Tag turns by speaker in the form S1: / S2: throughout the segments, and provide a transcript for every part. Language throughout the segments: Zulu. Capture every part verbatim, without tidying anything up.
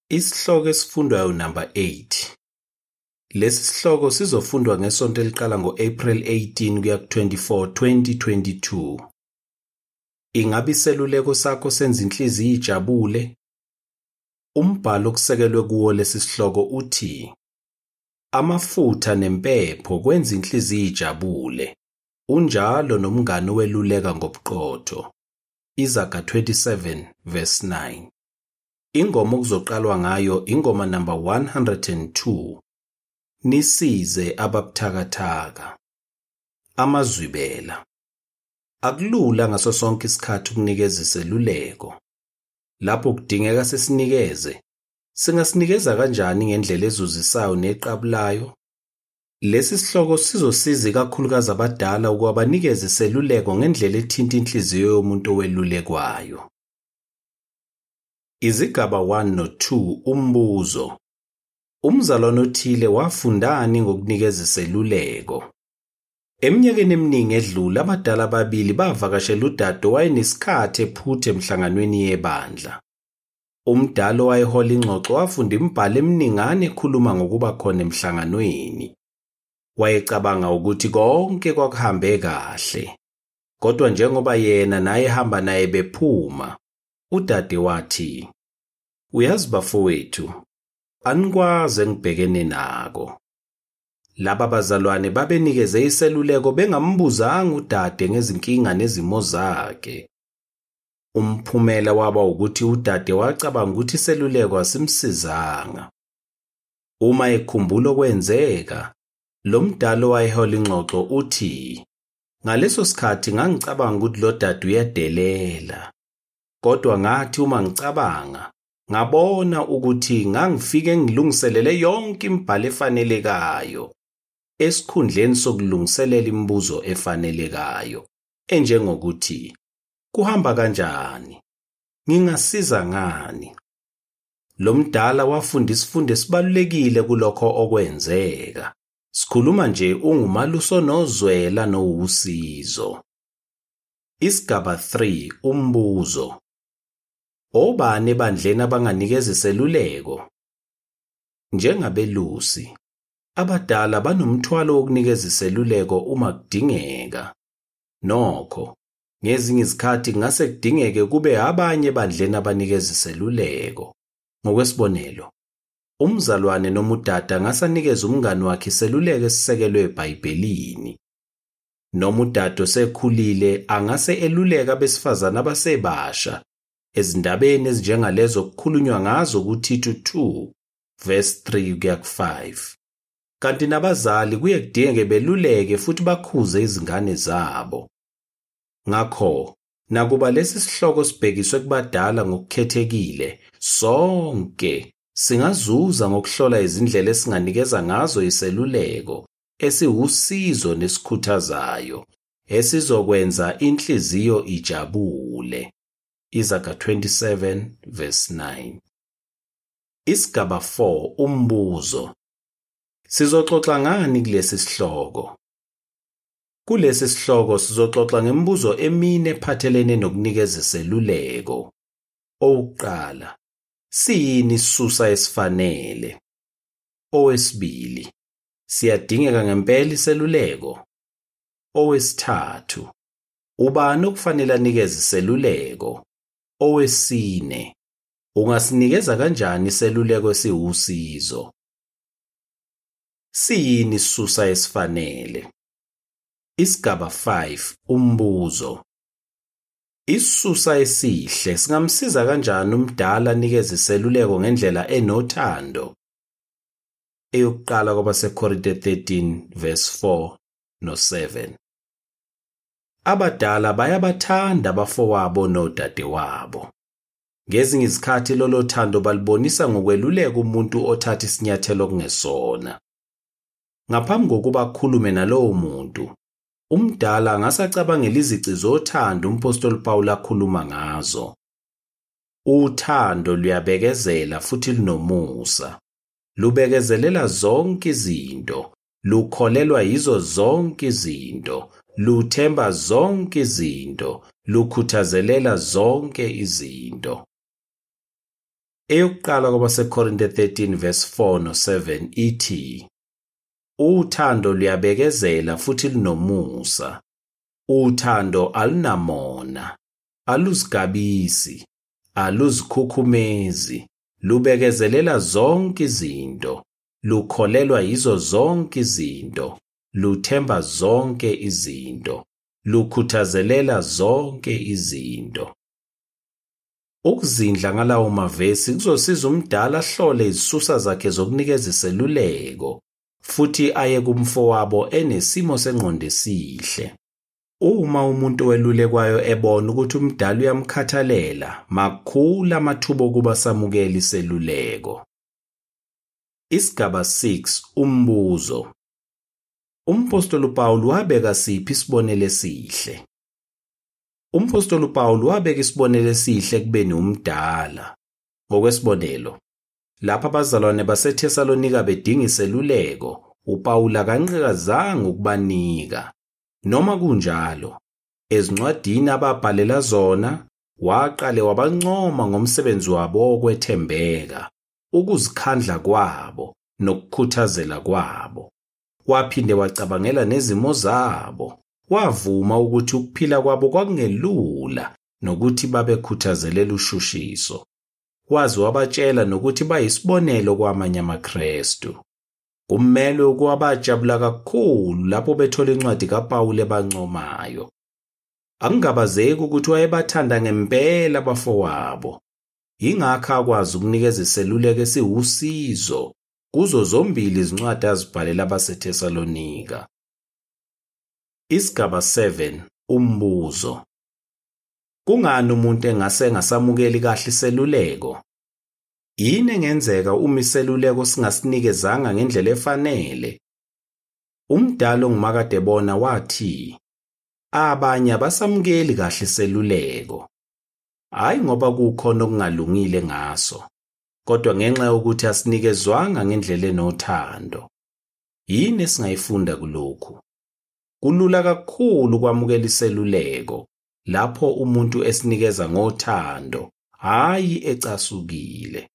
S1: Isihloko esifundwayo number eight. Lesi sihloko sizofundwa ngesonto eliqala ngo-April eighteen kuya ku-twenty-four, twenty twenty-two. Ingabe iseluleko sakho senza inhliziyo ijabule? Umbhalo okusekelwe kuwo lesi sihloko uthi amafutha nempepho kwenza inhliziyo ijabule, unjalo nomngane weluleka ngobuqotho. Izaga twenty-seven verse nine. Ingoma okuzoqalwa ngayo ingoma number one hundred two. Nisize ababuthakathaka. Amazwibela. Akulula ngaso sonke isikhathi ukunikeza iseluleko. Lapho kudingeka sesinikeze, singasinikeza kanjani ngendlela ezuzisayo neqabulayo? Lesi sihloko sizosiza kakhulukazi abadala ukuba banikeze iseluleko ngendlela ethinta inhliziyo yomuntu owelulekwayo. Izigaba one no two. Umbuzo. Umzalwane othile wafundani ngokunikeza iseluleko? Eminyakeni eminingi edlule abadala ababili bavakashela udade owayenesikhathi ephuthe emhlanganweni yebandla. Umdala owayehola ingxoxo wafunda imibhalo eminingana ekhuluma ngokuba khona emhlanganweni. Wayecabanga ukuthi konke kwakuhambe kahle. Kodwa njengoba yena naye ehamba naye bephuma, udade wathi, "Uyazi bafowethu, anikwaze ngibhekene nako." Laba bazalwane babenikeze iseluleko bengambuzanga udade ngezinkinga nezimo zakhe. Umphumela waba ukuthi udade wacabanga ukuthi iseluleko asimsizanga. Uma ekhumbula okwenzeka, lo mdala owayehola ingxoxo uthi, "Ngaleso sikhathi ngangicabanga ukuthi lo dade uyadelela. Kodwa ngathi uma ngicabanga, ngabona ukuthi ngangifike ngilungiselele yonke imibhalo efanelekayo esikhundleni sokulungiselela imibuzo efanelekayo, enjengokuthi, kuhamba kanjani? Ngingasiza ngani?" Lo mdala wafunda isifundo esibalulekile kulokho okwenzeka. Sikhuluma nje ungumaluso nozwela nowusizo. Isigaba three. Umbuzo. Obani ebandleni abanganikeza iseluleko? Njengabelusi, abadala banomthwalo wokunikeza iseluleko uma kudingeka. Nokho, ngezinye izikhathi kungase kudingeke kube abanye ebandleni abanikeza iseluleko. Ngokwesibonelo, umzalwane noma udade angase anikeze umngane wakhe iseluleko esisekelwe eBhayibhelini. Noma udade osekhulile angase eluleka abesifazane abasebasha ezindabeni ezinjengalezo okukhulunywa ngazo kuTito two verse three kuya ku-five. Kanti nabazali kuye kudingeke beluleke futhi bakhuze izingane zabo. Ngakho, nakuba lesi sihloko sibhekiswe kubadala ngokukhethekile, sonke singazuza ngokuhlola izindlela esinganikeza ngazo iseluleko esiwusizo nesikhuthazayo esizokwenza inhliziyo ijabule. Izaga twenty-seven verse nine. Isigaba four. Umbuzo. Sizoxoxa ngani kulesi sihloko? Kulesi sihloko sizoxoxa ngemibuzo emine ephathelene nokunikeza iseluleko. Owokuqala, siyini isisusa esifanele? Owesibili, siyadingeka ngempela iseluleko? Owesithathu, ubani okufanele anikeze iseluleko? Owesine, ungasinikeza kanjani iseluleko esiwusizo? Siyini isisusa esifanele? Isigaba five. Umbuzo. Isisusa esihle singamsiza kanjani umdala anikeze iseluleko ngendlela enothando? Eyokuqala kwabaseKorinte thirteen verse four no seven. Abadala bayabathanda abafowabo nodadewabo. Ngezinye izikhathi lolo thando balibonisa ngokweluleka umuntu othatha isinyathelo kungesona. Ngaphambi kokuba akhulume nalowo muntu, umdala angasacabangela izici zothando umpostoli Paul akhuluma ngazo. Uthando luyabekezela futhi lunomusa. Lubekezelela zonke izinto, lukholelwa yizo zonke izinto, luthemba zonke izinto, lukhuthazelela zonke izinto. Eyokuqala kwabaseKorinte thirteen verse four no seven ithi, uthando luyabekezela futhi lunomusa. Uthando alunamona, aluzigabisi, aluzikhukhumezi, lubekezelela zonke izinto, lukholelwa yizo zonke izinto, luthemba zonke izinto, lukhuthazelela zonke izinto. Ukuzindla ngalawo mavesi kuzosiza umdala ahlole izisusa zakhe zokunikeza iseluleko, futhi aye kumfowabo enesimo sengqondo esihle. Uma umuntu welulekwayo ebona ukuthi umdala uyamkhathalela, makhulu amathuba okuba samukele iseluleko. Isigaba six, umbuzo. Umpostoli uPaul wabeka siphi isibonelo esihle? Umpostoli uPaul wabeka isibonelo esihle kubeni umdala. Ngokwesibonelo, lapha abazalwane baseThesalonika bedinga iseluleko, uPaul akanqikazanga ukubanika. Noma kunjalo, ezincwadini ababhalela zona, waqale wabancoma ngomsebenzi wabo wokwethembeka, ukuzikhandla kwabo nokukhuthazela kwabo. Waphinde wacabangela nezimo zabo, wavuma ukuthi ukuphila kwabo kwakungelula nokuthi babekhuthazelela ushushiso. Wazi wabatshela nokuthi bayisibonelo kwamanye amaKristu. Kumele ukuba bajabula kakhulu lapho bethola incwadi kaPaul ebancomayo. Akungabazeki ukuthi wayebathanda ngempela abafowabo. Ingakho akwazi ukunikeza iseluleko esiwusizo kuzo zombili izincwadi azibhalela abaseThesalonika. Isigaba seven, umbuzo. Kungani umuntu engase engasamukeli kahle iseluleko? Yini engenzeka uma iseluleko singasinikezanga ngendlela efanele? Umdala ongumakade bona wathi, abanye abasamukeli kahle iseluleko. Hayi ngoba kukhona okungalungile ngaso, kodwa ngenxa yokuthi asinikezwanga ngendlela enothando. Yini esingayifunda kulokhu? Kulula kakhulu ukwamukela iseluleko lapho umuntu esinikeza ngothando, hayi ecasukile.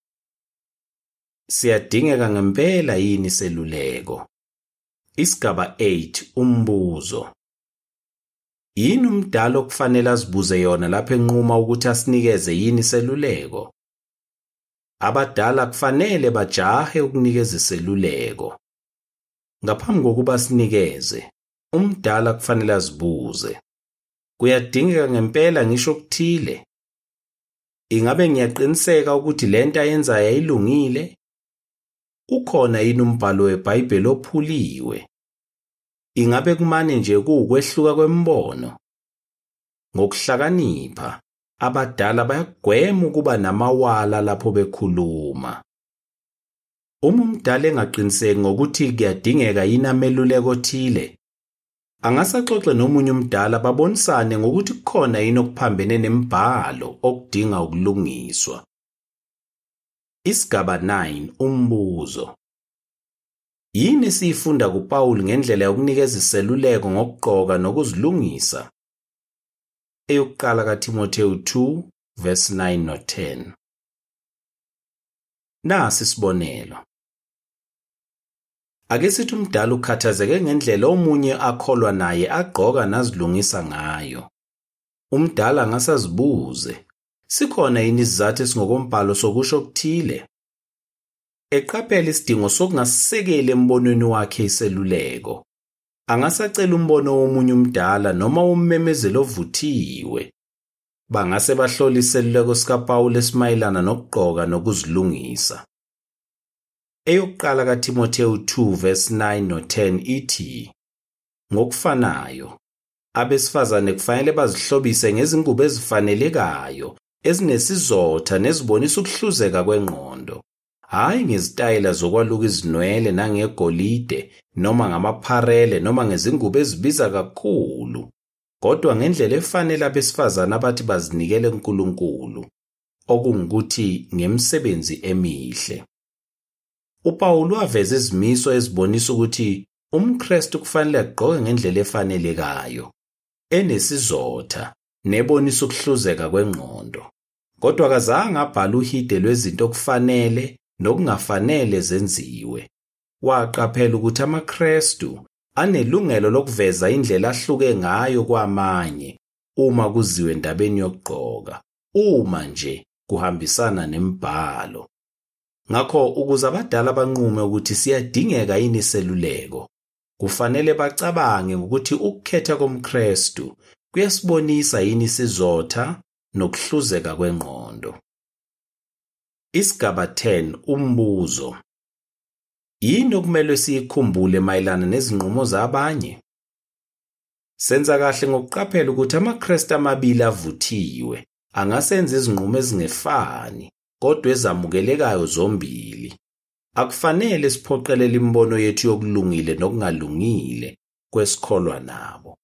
S1: Siyadingeka ngempela yini iseluleko? Isigaba eight, umbuzo. Yini umdala okufanele azibuze yona lapho enquma ukuthi asinikeze yini iseluleko? Abadala kufanele bajahe ukunikeza iseluleko. Ngaphambi kokuba sinikeze, umdala kufanele azibuze, kuyadingeka ngempela ngisho okuthile? Ingabe ngiyaqiniseka ukuthi lento ayenzayo ayilungile? Ukhona yini umbhalo weBhayibheli ophuliwe? Ingabe kumane nje kuukwehluka kwembono? Ngokuhlakanipha, abadala bayagwema ukuba namawala lapho bekhuluma. Uma umdala engaqiniseki ngokuthi kuyadingeka yini ameluleko othile, angasaxoxe nomunye umdala babonisane ngokuthi kukhona yini okuphambene nemibhalo okudinga ukulungiswa. Isigaba nine, umbuzo. Yini sifunda kuPaul ngendlela yokunikeza iseluleko ngokugqoka nokuzilungisa? Eyokuqala kaTimotheo two verse nine no ten. Nasi isibonelo. Ake sithi umdala ukhathazeke ngendlela omunye akholwa naye agqoka nazilungisa ngayo. Umdala angasazibuze, sikhona yini isizathu esingokombhalo sokusho okuthile? Eqaphela isidingo sokungasisekeli embonweni wakhe iseluleko. Angasacela umbono womunye umdala noma ummemezelo ovuthiwe. Bangase bahlola iseluleko sikaPaul esimayelana nokugqoka nokuzilungisa. Eyokuqala kaTimotheo two verse nine no ten ithi, ngokufanayo, abesifazane kufanele bazihlobise ngezingubo ezifanelekayo, ezinesizotha nezibonisa ukuhluzeka kwengqondo, hayi ngezitayela zokwaluka izinwele nangegolide noma ngamapharele noma ngezingubo ezibiza kakhulu, kodwa ngendlela efanele abesifazane abathi bazinikele kuNkulunkulu, okungukuthi ngemisebenzi emihle. uPaul waveza izimiso ezibonisa ukuthi umKristu kufanele agqoke ngendlela efanelekayo, enesizotha nebonisa ukuhluzeka kwengqondo. kodwa kazange abhala uhide lwezinto okufanele nokungafanele zenziwe. Waqaphela ukuthi amaKristu anelungelo lokuveza indlela ahluke ngayo kwamanye uma kuziwe endabeni yokugqoka, uma nje kuhambisana nemibhalo. Ngakho ukuze abadala banqume ukuthi siyadingeka yini iseluleko, kufanele bacabange ukuthi ukukhetha komKristu kuyasibonisa yini isizotha nokuhluzeka kwengqondo. Isigaba ten, umbuzo. Yini okumele siyikhumbule mayelana nezinqumo zabanye? Senza kahle ngokuqaphela ukuthi amaKristu amabili avuthiwe angasenza izinqumo ezingefani kodwa ezamukelekayo zombili. Akufanele siphoqelele imbono yethu yokulungile nokungalungile kwesikholwa nabo.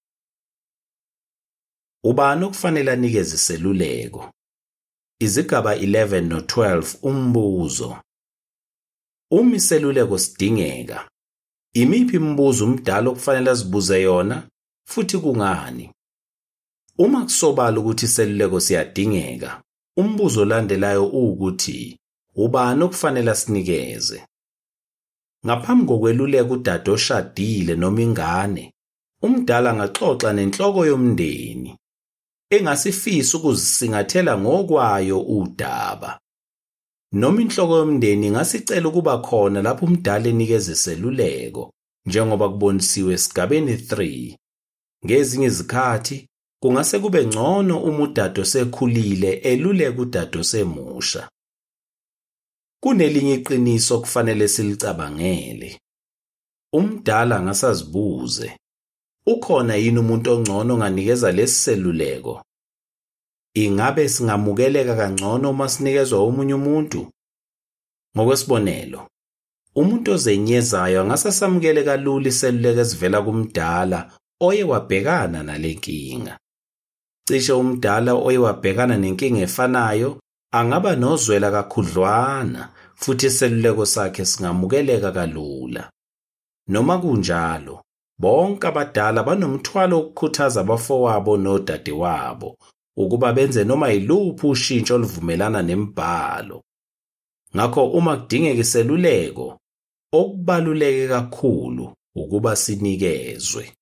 S1: Ubani okufanele anikeze iseluleko? Izigaba eleven no twelve, umbuzo. Uma iseluleko sidingeka, imiphi imibuzo umdala okufanele azibuze yona futhi kungani? Uma kusobala ukuthi iseluleko siyadingeka, umbuzo olandelayo ukuthi ubani okufanele asinikeze? Ngaphambi kokweluleka udade oshadile noma ingane, umdala angaxoxa nenhloko yomndeni engasifisa ukuzisingathela ngokwayo udaba. Noma inhloko yomndeni ingasicela ukuba khona lapho umdala enikeza iseluleko, njengoba kubonisiwe esigabeni three. Ngezinye izikhathi kungase kube ngcono uma udade osekhulile eluleka udade osemusha. Kunelinye iqiniso kufanele silicabangele. Umdala angasazibuze, ukhona yini umuntu ongcono onganikeza lesi seluleko? Ingabe singamukeleka kangcono uma sinikezwa omunye umuntu? Ngokwesibonelo, umuntu ozenyezayo angasasamukele kalula iseluleko ezivela kumdala oye wabhekana nalenkinga. Cishe umdala oye wabhekana nenkinga efanayo angaba nozwela kakhudlwana futhi iseluleko sakhe singamukeleka kalula. Noma kunjalo, bonke abadala banomthwalo wokukhuthaza abafowabo nodadewabo ukuba benze noma yiluphi ushintsho oluvumelana nemibhalo. Ngakho uma kudingeka iseluleko, okubaluleke kakhulu ukuba sinikezwe.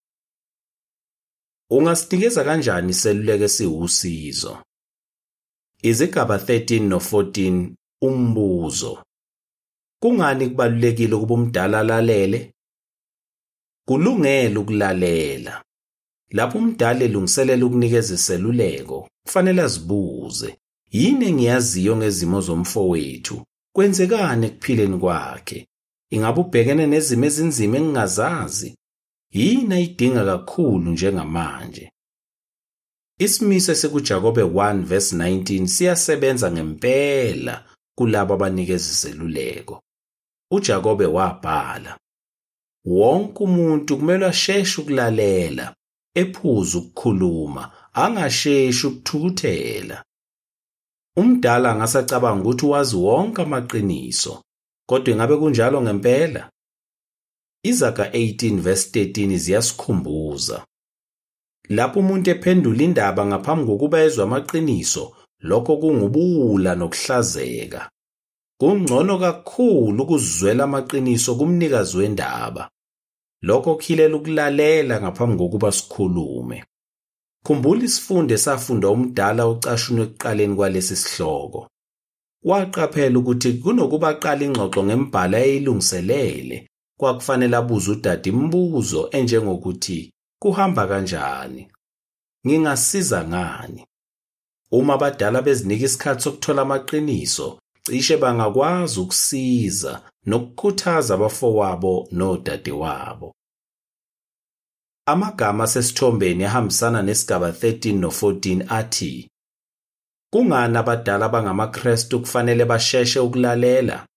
S1: Ungasinikeza kanjani iseluleko esiwusizo? Izigaba thirteen no fourteen, umbuzo. Kungani kubalulekile ukuba umdala alalele? Kulungele ukulalela. Lapho umdala elungiselela ukunikeza iseluleko, kufanele azibuze, yini engiyaziyo ngezimo zomfowethu? Kwenzekani ekuphileni kwakhe? Ingabe ubhekene nezimo ezinzima engingazazi? Yini ayidinga kakhulu njengamanje? Isimiso esikuJakobe one verse nineteen siyasebenza ngempela kulabo abanikeza iseluleko. UJakobe wabhala, wonke umuntu kumele asheshe ukulalela, ephuze ukukhuluma, angasheshi ukuthukuthela. Umdala angasacabanga ukuthi wazi wonke amaqiniso, kodwa ingabe kunjalo ngempela? Izaga eighteen verse thirteen ziyasikhumbuza. Lapho umuntu ephendula indaba ngaphambi kokuba ezwe amaqiniso, lokho kungubula nokuhlazeka. Kungcono kakhulu ukuzwela amaqiniso kumnikazi wendaba. Lokho kuhilela ukulalela ngaphambi kokuba sikhulume. Khumbula isifundo esafunda umdala ucashunwe ekuqaleni kwalesi sihloko. Waqaphela ukuthi kunokuba aqala ingxoxo ngembhala eyilungiselele, kwakufanele abuze udade imibuzo enjengokuthi kuhamba kanjani? Ngingasiza ngani? Uma abadala bezinika isikhathi sokuthola amaqiniso, cishe bangakwazi ukusiza nokukhuthaza abafowabo nodadewabo. Amagama asesithombeni ahambisana nesigaba thirteen no fourteen athi, kungani abadala bangamaKristu kufanele basheshe ukulalela?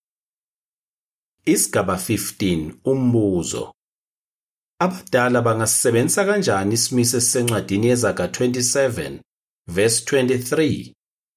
S1: Isigaba fifteen, umbuzo. Abadala bangasebenzisa kanjani isimiso esisencwadini yezaga twenty-seven verse twenty-three?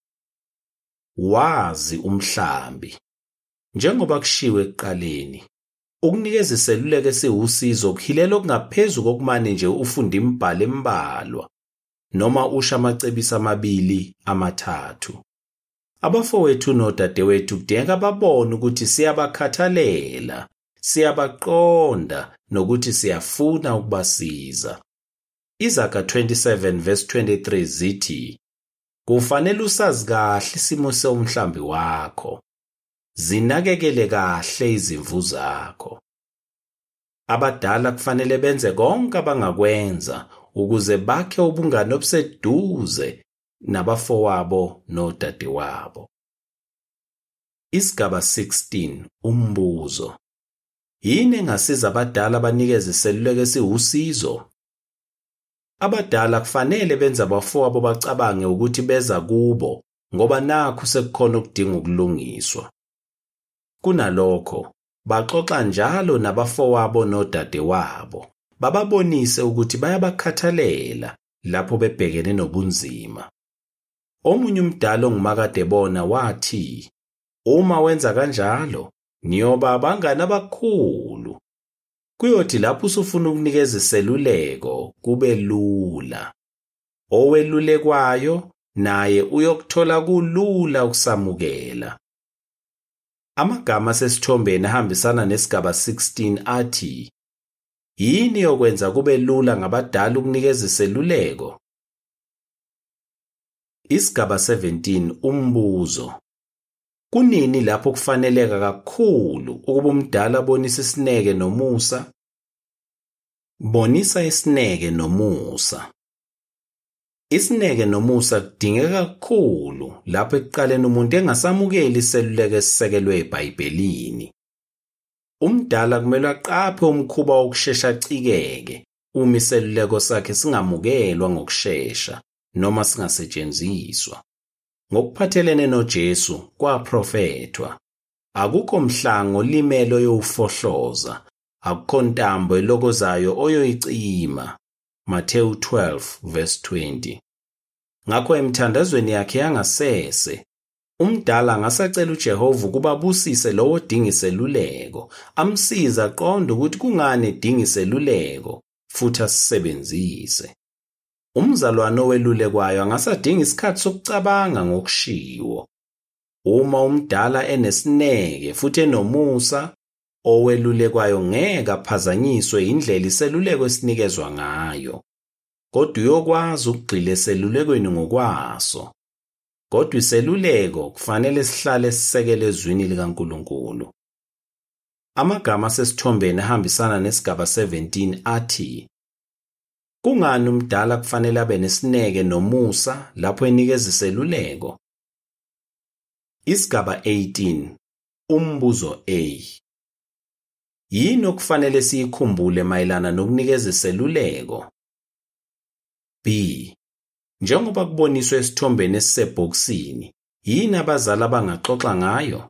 S1: Wazi umhlambi. Njengoba kushiwo ekuqaleni, ukunikeza iseluleko esiwusizo kuhilela okungaphezulu kokumane nje ufunda imibhalo embalwa. noma usha amacebisi amabili amathathu. Abafowethu nodadewethu kudingeka babone ukuthi siyabakhathalela, siyabaqonda nokuthi siyafuna ukubasiza. Izaga twenty-seven verse twenty-three zithi, kufanele usazi kahle isimo somhlambi wakho. Zinakekele kahle izimvu zakho. Abadala kufanele benze konke abangakwenza ukuze bakhe ubungane obuseduze nabafowabo nodadewabo. Isigaba sixteen, umbuzo. Yini engasiza abadala banikeze iseluleko esiwusizo? Abadala kufanele benze abafowabo bacabange ukuthi beza kubo ngoba nakho sekukhona ukudinga ukulungiswa. Kunalokho, baxoxa njalo nabafowabo nodadewabo, bababonise ukuthi bayabakhathalela lapho bebhekene nobunzima. Omunye umdala ongumakadebona wathi, uma wenza kanjalo, niyoba abangani abakhulu. Kuyothi lapho usufuna ukunikeza iseluleko kube lula. Owelulekwayo naye uyokuthola kulula ukusamukela. Amagama asesithombeni ahambisana nesigaba sixteen athi, yini yokwenza kube lula ngabadala ukunikeza iseluleko? Isigaba seventeen, umbuzo. Kunini lapho kufaneleka kakhulu ukuba umdala abonise isineke nomusa? Bonisa isineke nomusa. Isineke nomusa kudingeka kakhulu lapho ekuqaleni umuntu engasamukeli iseluleko esisekelwe eBhayibhelini. Umdala kumele aqaphe umkhuba wokushesha acikeke uma iseluleko sakhe singamukelwa ngokushesha noma singasetshenziswa. Ngokuphathelene noJesu kwaprofethwa, akukho mhlango olimelo yokufohloza, akukho ntambo elokozayo oyoyicima. Mateyu twelve verse twenty. Ngakho emthandazweni yakhe yangasese, umdala angasacela uJehova ukuba abusise lowo odinga iseluleko, amsize aqonde ukuthi kungani edinga iseluleko futhi asisebenzise. Umzalwane owelulekwayo angasadinga isikhathi sokucabanga ngokushiwo. Uma umdala enesineke futhi enomusa, owelulekwayo ngeke aphazanyiswe indlela iseluleko esinikezwa ngayo. Kodwa uyokwazi ukugxila eselulekweni ngokwaso. Kodwa iseluleko kufanele sihlale sisekele ezwini likaNkulunkulu. Amagama asesithombeni ahambisana nesigaba seventeen athi, kungani umdala kufanele abe nesineke nomusa lapho enikeza iseluleko? Isigaba eighteen, umbuzo A. Yini okufanele siyikhumbule mayelana nokunikeza iseluleko? B. Njengoba kuboniswe esithombeni esisebhokisini, yini abazali abangaxoxa ngayo?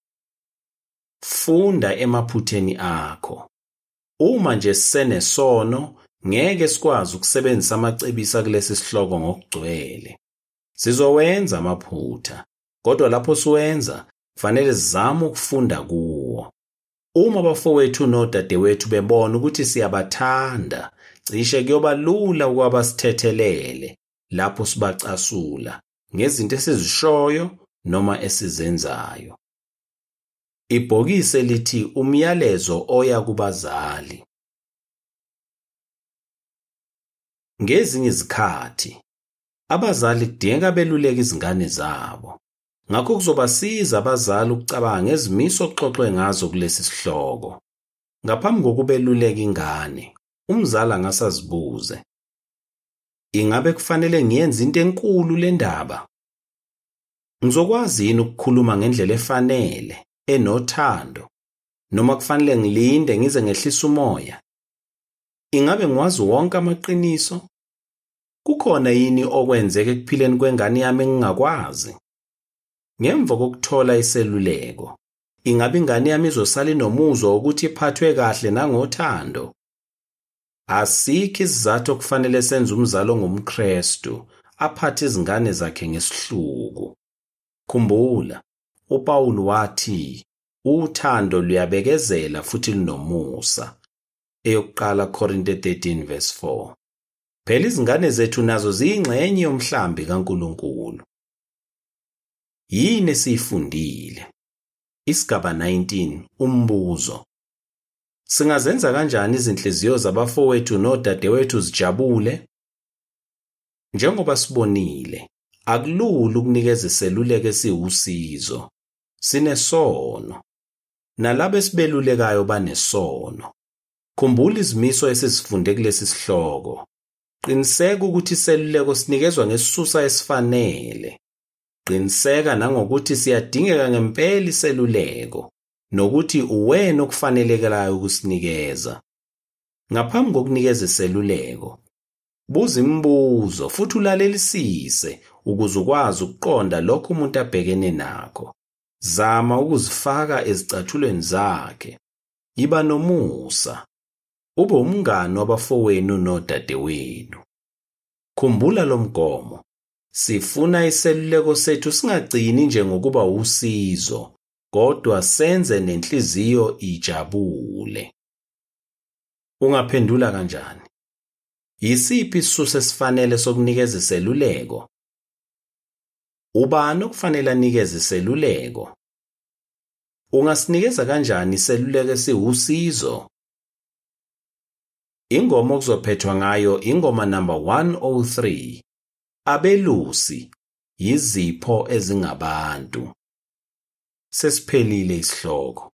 S1: Funda emaphutheni akho. Uma nje sisenesono, ngeke sikwazi ukusebenzisa amacebisa kulesi sihloko ngokugcwele. Sizowenza amaphutha, kodwa lapho siwenza, kufanele sizame ukufunda kuwo. Uma abafowethu nodadewethu bebona ukuthi siyabathanda, cishe kuyoba lula ukuba basithethelele lapho sibacasula ngezinto esizishoyo noma esizenzayo. Ibhokisi lithi umyalezo oya kubazali. Ngezinye izikhathi, abazali kudingeka beluleke izingane zabo. Ngakho kuzobasiza abazali ukucabanga ngezimiso okuxoxwe ngazo kulesi sihloko. Ngaphambi kokubeluleka ingane, umzali angasazibuze, ingabe kufanele ngiyenze into enkulu le ndaba? Ngizokwazi yini ukukhuluma ngendlela efanele, enothando, noma kufanele ngilinde ngize ngehlisa umoya? Ingabe ngiwazi wonke amaqiniso? Kukhona yini okwenzeke ekuphileni kwengane yami engingakwazi? Ngemva kokuthola iseluleko, ingabe ingane yami izosala inomuzwa ukuthi iphathwe kahle nangothando? Asikho isizathu okufanele senze umzali ongumKristu aphathe izingane zakhe ngesihluku. Khumbula, uPawulu wathi, uthando luyabekezela futhi lunomusa. Eyokuqala Korinte thirteen verse four. Phela izingane zethu nazo ziyingxenye yomhlambi kaNkulunkulu. Yini esifundile? Isigaba nineteen, umbuzo. Singazenza kanjani izinhliziyo zabafowethu nodadewethu zijabule? Njengoba sibonile, akulula ukunikeza iseluleko esiwusizo. Sinesono. Nalabo esibelulekayo banesono. Khumbula izimiso esisifunde kulesi sihloko. Qiniseka ukuthi iseluleko sinikezwa ngesisusa esifanele. Qiniseka nangokuthi siyadingeka ngempela iseluleko, nokuthi uwena okufanelekelayo ukusinikeza. Ngaphambi kokunikeza iseluleko, buza imibuzo futhi ulalelisise ukuze ukwazi ukuqonda lokho umuntu abhekene nakho. Zama ukuzifaka ezicathulweni zakhe. Iba nomusa. Ube umngane wabafowenu nodadewenu. Khumbula lo mgomo. Sifuna iseluleko sethu singagcini nje ngokuba usizo, kodwa senze nenhliziyo ijabule. Ungaphendula kanjani? Yisiphi isisusa esifanele sokunikeza iseluleko? Ubani okufanele anikeze iseluleko? Ungasinikeza kanjani iseluleko esiwusizo? Ingoma okuzophethwa ngayo ingoma number one oh three. Abelusi, yizipho ezingabantu. Sesiphelile isihloko.